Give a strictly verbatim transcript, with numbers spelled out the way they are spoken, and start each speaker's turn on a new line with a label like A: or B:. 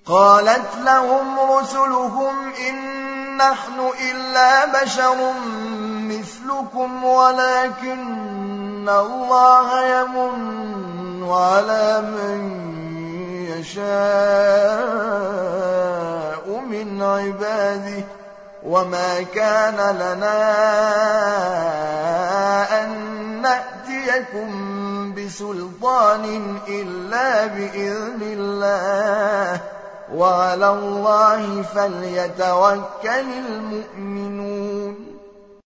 A: قالت لهم رسلهم إن نحن إلا بشر مثلكم ولكن الله يمن على من يشاء من عباده وما كان لنا أن نأتيكم بسلطان إلا بإذن الله وعلى الله فليتوكل المؤمنون.